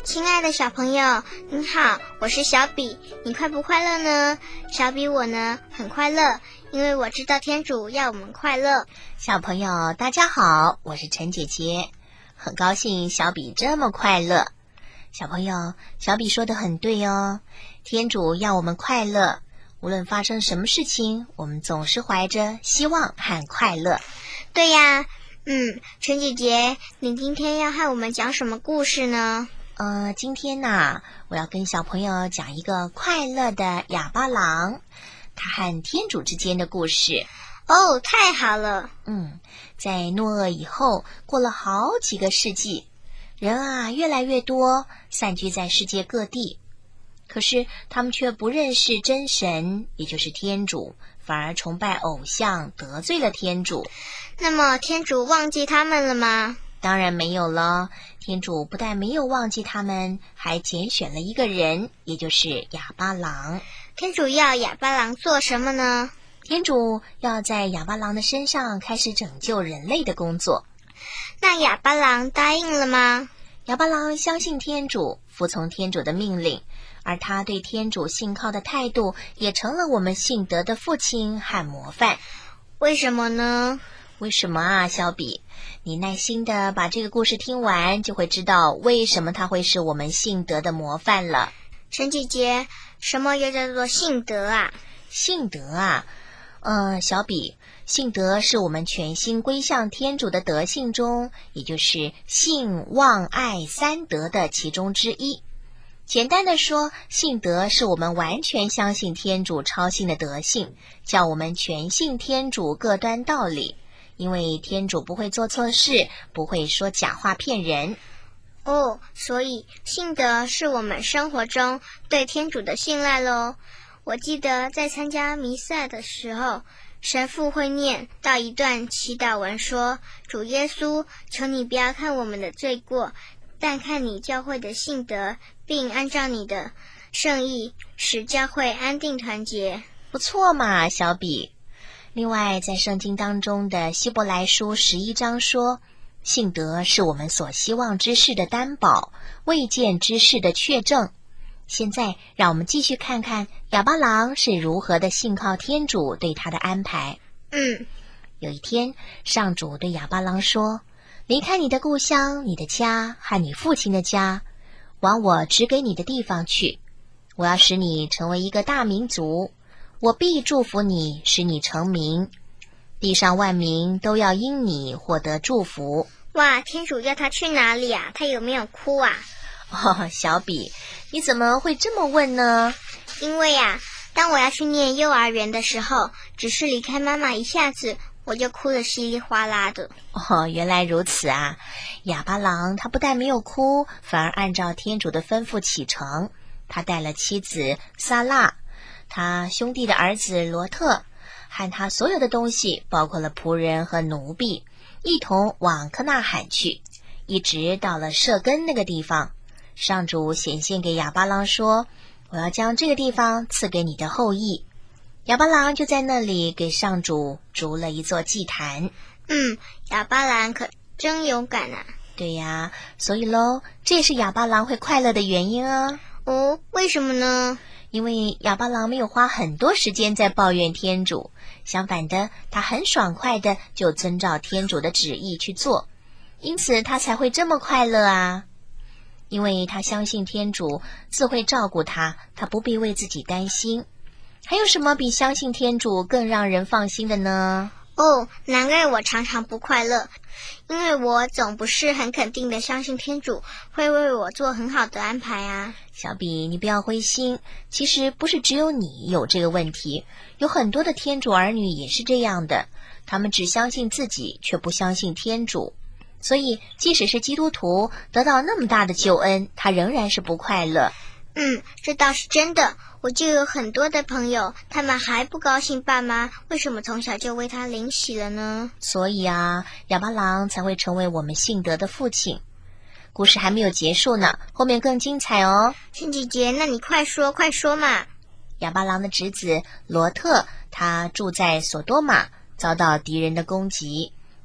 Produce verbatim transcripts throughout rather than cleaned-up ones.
亲爱的小朋友，你好，我是小比，你快不快乐呢？小比我呢，很快乐，因为我知道天主要我们快乐。 小朋友大家好，我是陈姐姐，很高兴小比这么快乐。小朋友，小比说得很对哦，天主要我们快乐，无论发生什么事情，我们总是怀着希望和快乐。 对呀，嗯，陈姐姐，你今天要和我们讲什么故事呢？ 呃，今天呢，我要跟小朋友讲一个快乐的哑巴狼，他和天主之间的故事。 哦，太好了。 嗯，在诺厄以后，过了好几个世纪，人啊越来越多，散居在世界各地。可是他们却不认识真神，也就是天主，反而崇拜偶像，得罪了天主。 那么天主忘记他们了吗？ 当然没有了，天主不但没有忘记他们，还拣选了一个人，也就是哑巴狼。 天主要哑巴狼做什么呢？ 天主要在哑巴狼的身上开始拯救人类的工作。 那哑巴狼答应了吗？ 哑巴狼相信天主，服从天主的命令，而他对天主信靠的态度也成了我们信德的父亲和模范。 为什么呢？ 为什么啊，小比？你耐心的把这个故事听完，就会知道为什么他会是我们信德的模范了。 陈姐姐，什么又叫做信德啊？ 信德啊，呃，小比，信德是我们全心归向天主的德性中，也就是信、望、爱三德的其中之一。简单的说，信德是我们完全相信天主超性的德性，叫我们全信天主各端道理。因为天主不会做错事，不会说假话骗人。 哦，所以信德是我们生活中对天主的信赖咯。我记得在参加弥撒的时候，神父会念到一段祈祷文说，主耶稣，求你不要看我们的罪过，但看你教会的信德，并按照你的圣意，使教会安定团结。 不错嘛，小比。另外，在圣经当中的希伯来书十一章说，信德是我们所希望之事的担保，未见之事的确证。现在让我们继续看看哑巴狼是如何的信靠天主对他的安排。 嗯， 有一天，上主对哑巴狼说，离开你的故乡，你的家和你父亲的家，往我指给你的地方去。我要使你成为一个大民族，我必祝福你，使你成名，地上万民都要因你获得祝福。 哇，天主要他去哪里啊？他有没有哭啊？ 哦，小比，你怎么会这么问呢？ 因为啊，当我要去念幼儿园的时候，只是离开妈妈一下子，我就哭得稀里哗啦的。 哦，原来如此啊！哑巴狼他不但没有哭，反而按照天主的吩咐启程。他带了妻子撒拉，他兄弟的儿子罗特，和他所有的东西，包括了仆人和奴婢，一同往科纳罕去，一直到了舍根那个地方。上主显现给哑巴狼说，我要将这个地方赐给你的后裔。哑巴狼就在那里给上主筑了一座祭坛。 嗯，哑巴狼可真勇敢啊。 对呀，所以咯，这也是哑巴狼会快乐的原因啊。 哦，为什么呢？ 因为哑巴狼没有花很多时间在抱怨天主，相反的，他很爽快的就遵照天主的旨意去做，因此他才会这么快乐啊。因为他相信天主自会照顾他，他不必为自己担心。还有什么比相信天主更让人放心的呢？ 哦，难怪我常常不快乐，因为我总不是很肯定的相信天主会为我做很好的安排啊。 小比，你不要灰心，其实不是只有你有这个问题，有很多的天主儿女也是这样的，他们只相信自己，却不相信天主。所以即使是基督徒得到那么大的救恩，他仍然是不快乐。 嗯，这倒是真的。我就有很多的朋友，他们还不高兴爸妈为什么从小就为他领洗了呢？ 所以啊，哑巴狼才会成为我们信德的父亲。故事还没有结束呢，后面更精彩哦。 陈姐姐，那你快说快说嘛。 哑巴狼的侄子罗特，他住在索多玛，遭到敌人的攻击，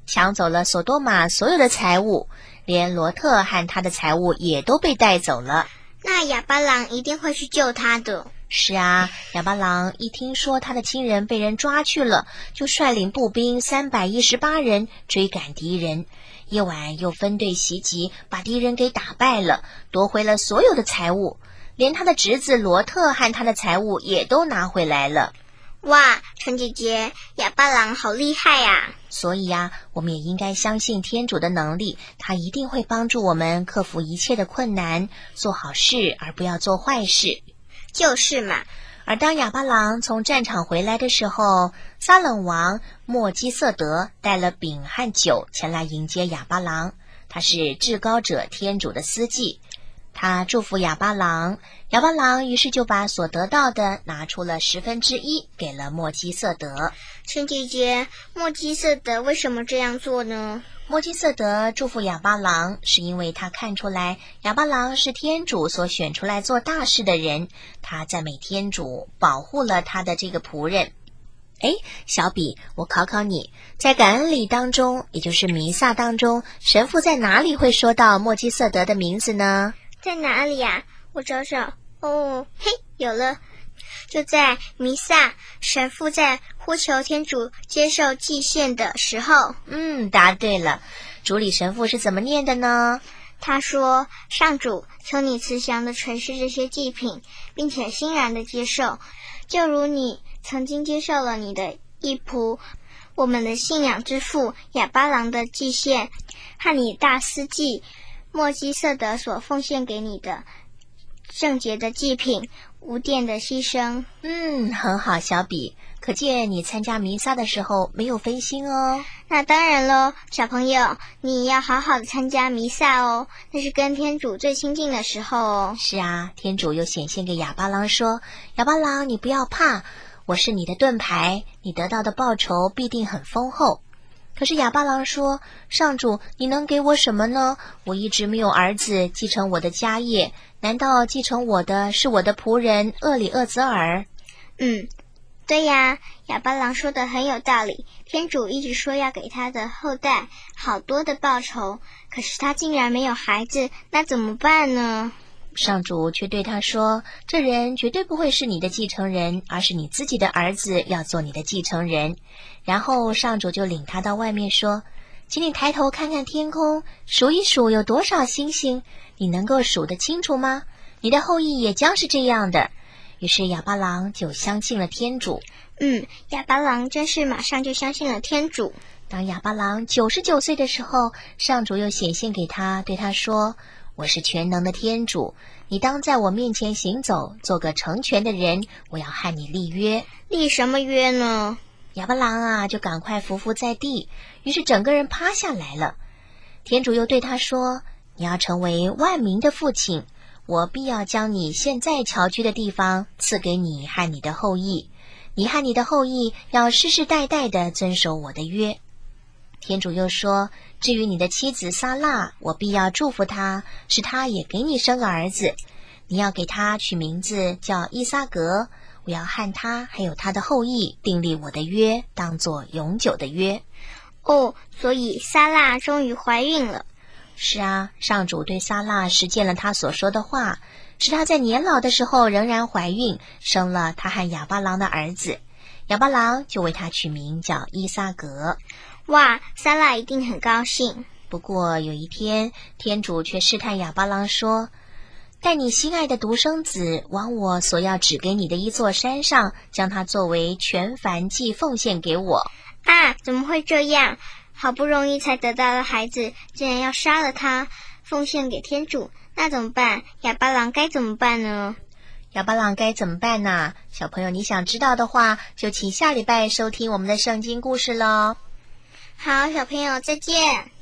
抢走了索多玛所有的财物，连罗特和他的财物也都被带走了。 那亚巴郎一定会去救他的。 是啊，亚巴郎一听说他的亲人被人抓去了，就率领步兵三百一十八人追赶敌人。夜晚又分队袭击，把敌人给打败了，夺回了所有的财物，连他的侄子罗特和他的财物也都拿回来了。 哇，陈姐姐，亚巴郎好厉害啊！ 所以啊，我们也应该相信天主的能力，他一定会帮助我们克服一切的困难，做好事而不要做坏事。 就是嘛。 而当亚巴郎从战场回来的时候，撒冷王莫基色德带了饼和酒前来迎接亚巴郎，他是至高者天主的司祭。他祝福亚巴郎，亚巴郎于是就把所得到的拿出了十分之一给了莫基色德。 陈姐姐，莫基色德为什么这样做呢？ 莫基色德祝福亚巴郎，是因为他看出来亚巴郎是天主所选出来做大事的人，他赞美天主保护了他的这个仆人。诶，小比，我考考你，在感恩礼当中，也就是弥撒当中，神父在哪里会说到莫基色德的名字呢？ 在哪里呀？我找找。哦，嘿，有了。就在弥撒，神父在呼求天主接受祭献的时候。 嗯，答对了。主理神父是怎么念的呢？ 他说：上主，求你慈祥地垂视这些祭品，并且欣然地接受，就如你曾经接受了你的义仆我们的信仰之父亚巴郎的祭献和你大司祭莫基色德所奉献给你的圣洁的祭品，无玷的牺牲。 嗯，很好，小比，可见你参加弥撒的时候没有分心哦。 那当然咯，小朋友，你要好好的参加弥撒哦，那是跟天主最亲近的时候哦。 是啊，天主又显现给亚巴郎说，亚巴郎，你不要怕，我是你的盾牌，你得到的报酬必定很丰厚。可是亚巴郎说，上主，你能给我什么呢？我一直没有儿子继承我的家业，难道继承我的是我的仆人厄里厄泽尔？ 嗯，对呀，亚巴郎说的很有道理，天主一直说要给他的后代好多的报酬，可是他竟然没有孩子，那怎么办呢？ 上主却对他说，这人绝对不会是你的继承人，而是你自己的儿子要做你的继承人。然后上主就领他到外面说，请你抬头看看天空，数一数有多少星星，你能够数得清楚吗？你的后裔也将是这样的。于是亚巴郎就相信了天主。 嗯，亚巴郎真是马上就相信了天主。 当亚巴郎九十九岁的时候，上主又显现给他，对他说，我是全能的天主，你当在我面前行走，做个成全的人，我要和你立约。 立什么约呢？ 亚巴郎啊，就赶快伏伏在地，于是整个人趴下来了。天主又对他说，你要成为万民的父亲，我必要将你现在侨居的地方赐给你和你的后裔，你和你的后裔要世世代代地遵守我的约。天主又说，至于你的妻子撒辣，我必要祝福她，使她也给你生个儿子，你要给他取名字叫伊撒格，我要和他还有他的后裔订立我的约，当作永久的约。 哦，所以撒辣终于怀孕了。 是啊，上主对撒辣实践了他所说的话，使他在年老的时候仍然怀孕，生了他和亚巴郎的儿子。亚巴郎就为他取名叫伊撒格。 哇，撒辣一定很高兴。 不过有一天，天主却试探亚巴郎说，带你心爱的独生子往我所要指给你的一座山上，将它作为全燔祭奉献给我。 啊，怎么会这样？好不容易才得到了孩子，竟然要杀了他，奉献给天主，那怎么办？亚巴郎该怎么办呢？ 亚巴郎该怎么办呢？小朋友，你想知道的话，就请下礼拜收听我们的圣经故事咯。 好，小朋友，再见。